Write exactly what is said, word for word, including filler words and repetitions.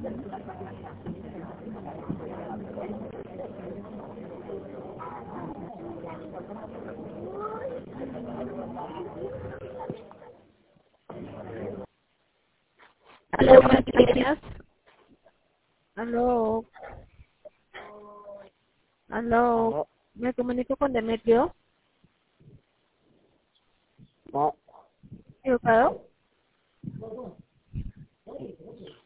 Aló, buenos días. Aló. Aló. No, ¿Me comunico con Demetrio? no, ¿Equivocado?